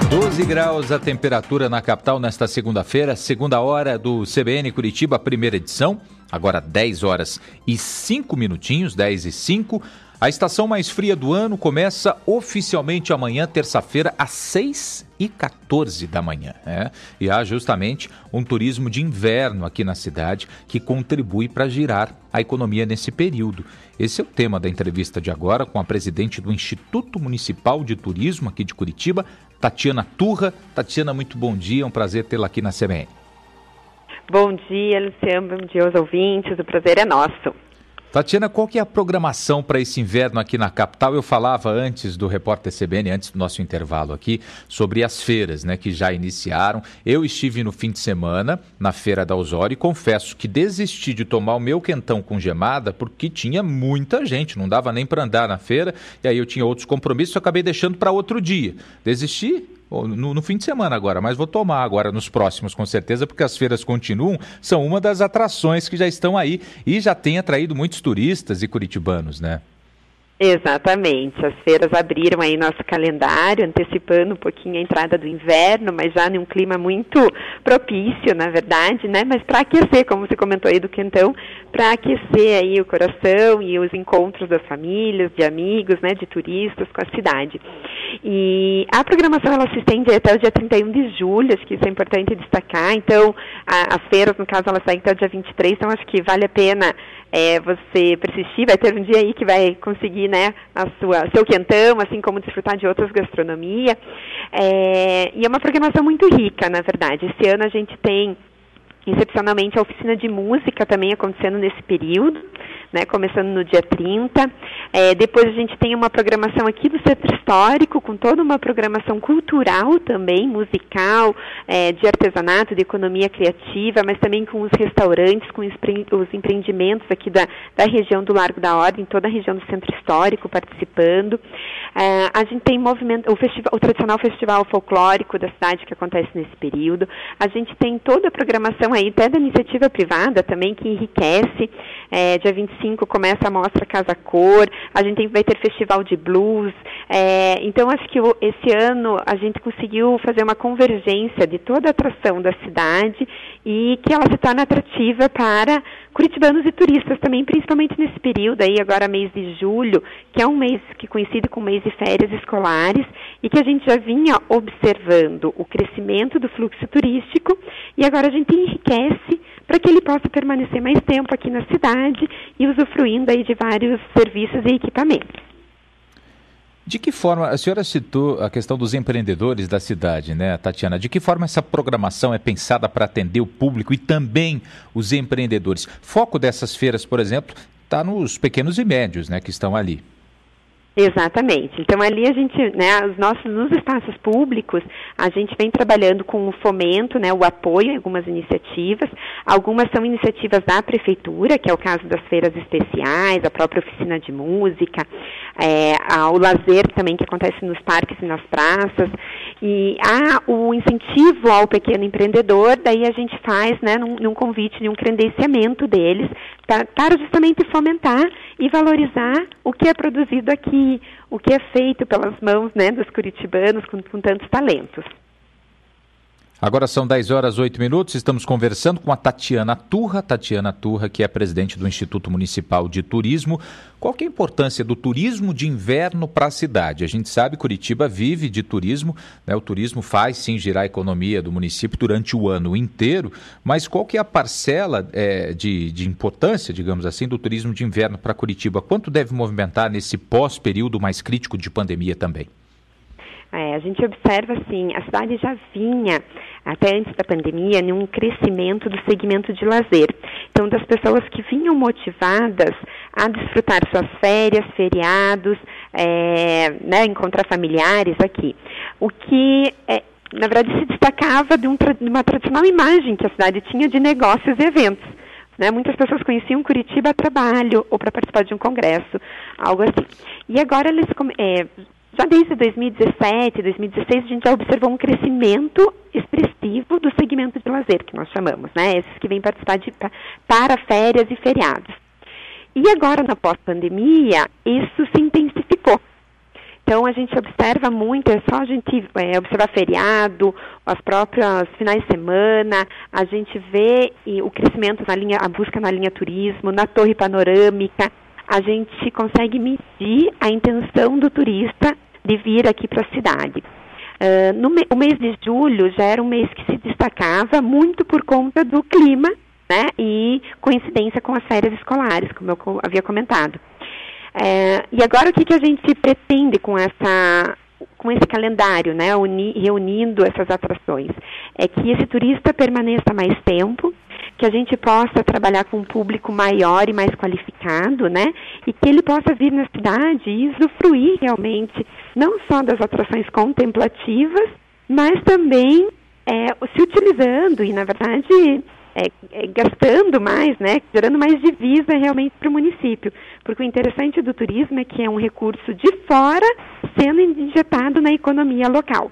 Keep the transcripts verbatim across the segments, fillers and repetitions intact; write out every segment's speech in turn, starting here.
doze graus a temperatura na capital nesta segunda-feira, segunda hora do C B N Curitiba, primeira edição. Agora dez horas e cinco minutinhos, dez e cinco. A estação mais fria do ano começa oficialmente amanhã, terça-feira, às seis e quatorze da manhã. Né? E há justamente um turismo de inverno aqui na cidade que contribui para girar a economia nesse período. Esse é o tema da entrevista de agora com a presidente do Instituto Municipal de Turismo aqui de Curitiba, Tatiana Turra. Tatiana, muito bom dia, é um prazer tê-la aqui na C B N. Bom dia, Luciano, bom dia aos ouvintes, o prazer é nosso. Tatiana, qual que é a programação para esse inverno aqui na capital? Eu falava antes do repórter C B N, antes do nosso intervalo aqui, sobre as feiras, né, que já iniciaram. Eu estive no fim de semana na Feira da Osório e confesso que desisti de tomar o meu quentão com gemada porque tinha muita gente, não dava nem para andar na feira, e aí eu tinha outros compromissos, eu acabei deixando para outro dia. Desisti no, no fim de semana agora, mas vou tomar agora nos próximos com certeza, porque as feiras continuam, são uma das atrações que já estão aí e já tem atraído muitos turistas e curitibanos, né? Exatamente, as feiras abriram aí nosso calendário, antecipando um pouquinho a entrada do inverno, mas já num clima muito propício, na verdade, né? Mas para aquecer, como você comentou aí do quentão, para aquecer aí o coração e os encontros das famílias, de amigos, né? De turistas com a cidade. E a programação ela se estende até o dia trinta e um de julho, acho que isso é importante destacar. Então, a, as feiras, no caso, elas saem até o dia vinte e três, então acho que vale a pena é, você persistir, vai ter um dia aí que vai conseguir, né, a sua, seu quentão, assim como desfrutar de outras gastronomias. É, e é uma programação muito rica, na verdade. Esse ano a gente tem, excepcionalmente, a oficina de música também acontecendo nesse período, né, começando no dia trinta. É, depois a gente tem uma programação aqui do Centro Histórico, com toda uma programação cultural também, musical, é, de artesanato, de economia criativa, mas também com os restaurantes, com os empreendimentos aqui da, da região do Largo da Ordem, toda a região do Centro Histórico participando. É, a gente tem movimento, o, festival, o tradicional festival folclórico da cidade que acontece nesse período. A gente tem toda a programação aí, até da iniciativa privada também, que enriquece. É, dia vinte e cinco começa a mostra Casa Cor, a gente tem, vai ter festival de blues, é, então acho que o, esse ano a gente conseguiu fazer uma convergência de toda a atração da cidade e que ela se torna atrativa para curitibanos e turistas também, principalmente nesse período aí, agora mês de julho, que é um mês que coincide com o mês de férias escolares e que a gente já vinha observando o crescimento do fluxo turístico e agora a gente enriquece para que ele possa permanecer mais tempo aqui na cidade e usufruindo aí de vários serviços e equipamentos. De que forma, a senhora citou a questão dos empreendedores da cidade, né, Tatiana? De que forma essa programação é pensada para atender o público e também os empreendedores? Foco dessas feiras, por exemplo, está nos pequenos e médios, né, que estão ali. Exatamente. Então, ali a gente, né, os nossos, nos espaços públicos, a gente vem trabalhando com o fomento, né, o apoio em algumas iniciativas. Algumas são iniciativas da prefeitura, que é o caso das feiras especiais, a própria oficina de música, é, a, o lazer também que acontece nos parques e nas praças. E há o incentivo ao pequeno empreendedor, daí a gente faz, né, num, num convite, num credenciamento deles, pra, para justamente fomentar e valorizar o que é produzido aqui, o que é feito pelas mãos, né, dos curitibanos com, com tantos talentos. Agora são dez horas e oito minutos, estamos conversando com a Tatiana Turra, Tatiana Turra, que é presidente do Instituto Municipal de Turismo. Qual que é a importância do turismo de inverno para a cidade? A gente sabe que Curitiba vive de turismo, né? O turismo faz sim girar a economia do município durante o ano inteiro, mas qual que é a parcela é, de, de importância, digamos assim, do turismo de inverno para Curitiba? Quanto deve movimentar nesse pós-período mais crítico de pandemia também? É, a gente observa, assim, a cidade já vinha, até antes da pandemia, num crescimento do segmento de lazer. Então, das pessoas que vinham motivadas a desfrutar suas férias, feriados, é, né, encontrar familiares aqui. O que, é, na verdade, se destacava de, um, de uma tradicional imagem que a cidade tinha de negócios e eventos. Né? Muitas pessoas conheciam Curitiba a trabalho ou para participar de um congresso, algo assim. E agora eles... É, já desde dois mil e dezessete, dois mil e dezesseis, a gente já observou um crescimento expressivo do segmento de lazer, que nós chamamos, né? Esses que vêm participar de, para férias e feriados. E agora, na pós-pandemia, isso se intensificou. Então, a gente observa muito, é só a gente é, observar feriado, as próprias finais de semana, a gente vê e, o crescimento na linha, a busca na linha turismo, na torre panorâmica, a gente consegue medir a intenção do turista de vir aqui para a cidade. Uh, no me, o mês de julho já era um mês que se destacava muito por conta do clima, né, e coincidência com as férias escolares, como eu co- havia comentado. É, e agora o que, que a gente pretende com, essa, com esse calendário, né, uni, reunindo essas atrações? É que esse turista permaneça mais tempo, que a gente possa trabalhar com um público maior e mais qualificado, né, e que ele possa vir na cidade e usufruir realmente, não só das atrações contemplativas, mas também é, se utilizando e, na verdade, É, é, gastando mais, né, gerando mais divisa realmente para o município. Porque o interessante do turismo é que é um recurso de fora sendo injetado na economia local.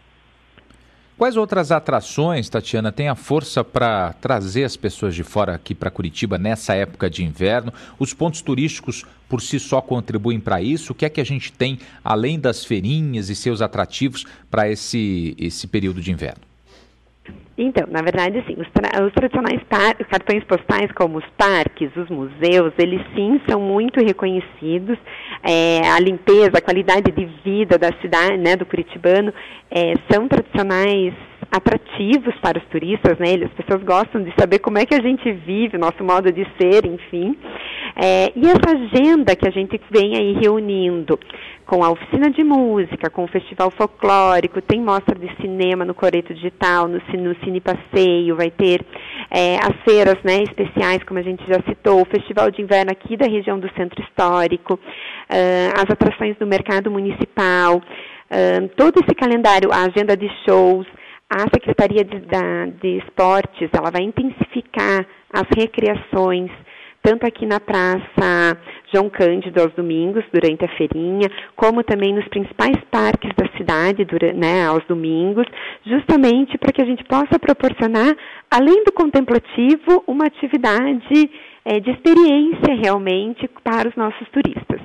Quais outras atrações, Tatiana, têm a força para trazer as pessoas de fora aqui para Curitiba nessa época de inverno? Os pontos turísticos por si só contribuem para isso? O que é que a gente tem, além das feirinhas e seus atrativos, para esse, esse período de inverno? Então, na verdade, assim, os, tra- os tradicionais par- cartões postais, como os parques, os museus, eles sim são muito reconhecidos. É, a limpeza, a qualidade de vida da cidade, né, do curitibano, é, são tradicionais atrativos para os turistas, né? As pessoas gostam de saber como é que a gente vive, nosso modo de ser, enfim. É, e essa agenda que a gente vem aí reunindo com a oficina de música, com o festival folclórico, tem mostra de cinema no Coreto Digital, no, no Cine Passeio, vai ter é, as feiras, né, especiais, como a gente já citou, o festival de inverno aqui da região do Centro Histórico, uh, as atrações do mercado municipal, uh, todo esse calendário, a agenda de shows. A Secretaria de, da, de Esportes, ela vai intensificar as recreações, tanto aqui na Praça João Cândido aos domingos, durante a feirinha, como também nos principais parques da cidade, durante, né, aos domingos, justamente para que a gente possa proporcionar, além do contemplativo, uma atividade é, de experiência realmente para os nossos turistas.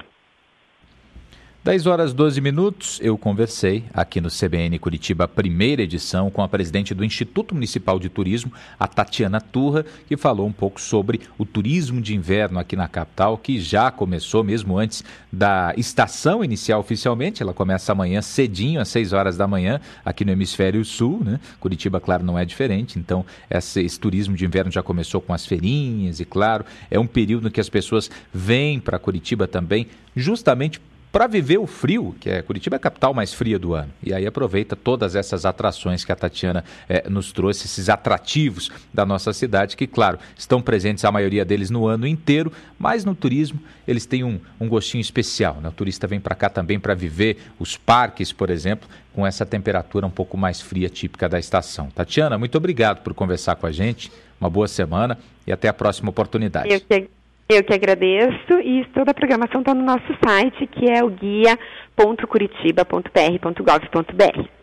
dez horas e doze minutos, eu conversei aqui no C B N Curitiba, primeira edição, com a presidente do Instituto Municipal de Turismo, a Tatiana Turra, que falou um pouco sobre o turismo de inverno aqui na capital, que já começou mesmo antes da estação inicial oficialmente. Ela começa amanhã cedinho, às seis horas da manhã, aqui no Hemisfério Sul, né? Curitiba, claro, não é diferente, então esse, esse turismo de inverno já começou com as feirinhas e, claro, é um período que as pessoas vêm para Curitiba também, justamente para viver o frio, que é Curitiba é a capital mais fria do ano. E aí aproveita todas essas atrações que a Tatiana eh, nos trouxe, esses atrativos da nossa cidade, que, claro, estão presentes a maioria deles no ano inteiro, mas no turismo eles têm um, um gostinho especial, né? O turista vem para cá também para viver os parques, por exemplo, com essa temperatura um pouco mais fria, típica da estação. Tatiana, muito obrigado por conversar com a gente, uma boa semana e até a próxima oportunidade. Eu que... Eu que agradeço, e toda a programação está no nosso site, que é o guia ponto curitiba ponto p r ponto gov ponto b r.